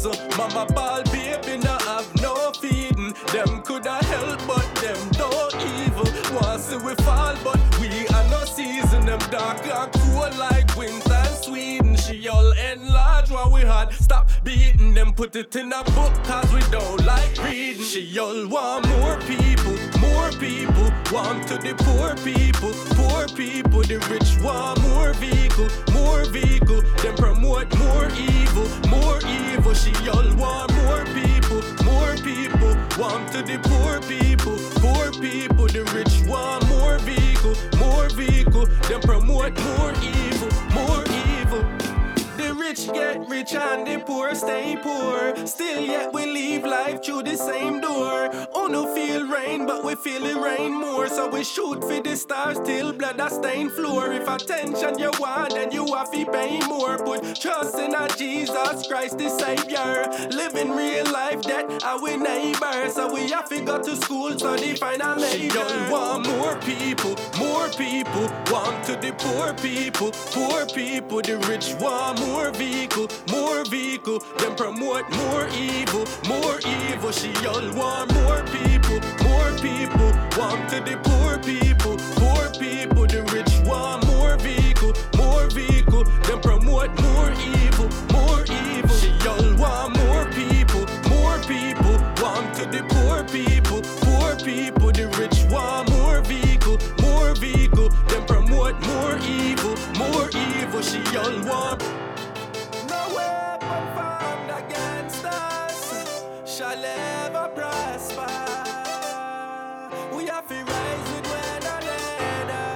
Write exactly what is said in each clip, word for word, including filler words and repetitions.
hustle. Mama ball baby no have no feeding. Them coulda help but them don't evil. Want see we fall but we are no season. Them dark and cool like winter and Sweden. She all enlarge what we had. Stop beating them, put it in a book cause we don't like reading. She all want more people, more people. Want to the poor people, poor people. The rich want more vehicle, more vehicle. Them promote more evil, more evil. She all want more people, more people. Want to the poor people, poor people. The rich want more vehicle, more vehicle. Them promote more evil, more evil. The rich get rich and the poor stay poor. Still yet we live life through the same door. Oh no feel rain but we feel it rain more. So we shoot for the stars till blood a stain floor. If attention you want then you have to pay more. Put trust in a Jesus Christ the Savior. Living real life that our neighbor. So we have to go to school so they find a major. She don't want more people, more people. Want to the poor people, poor people. The rich want more vehicle, more vehicle. Them promote more evil, more evil. She all want more people, more people. Want to the poor people, poor people. The rich want more vehicle, more vehicle. Them promote more evil, more evil. She all want more people, more people. Want to the poor people, poor people. The rich want more vehicle, more vehicle. Them promote more evil, more evil. She all want. No weapon formed against us shall ever prosper. We have to rise with one another.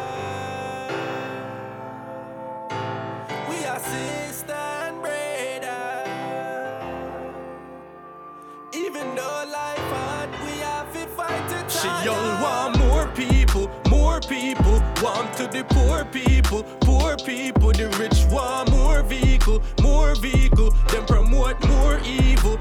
We are sister and brother. Even though life hard, we have to fight it. She all want more people, more people. Want to the poor people, poor people. The rich want more vehicle, more vehicle. Them promote more evil,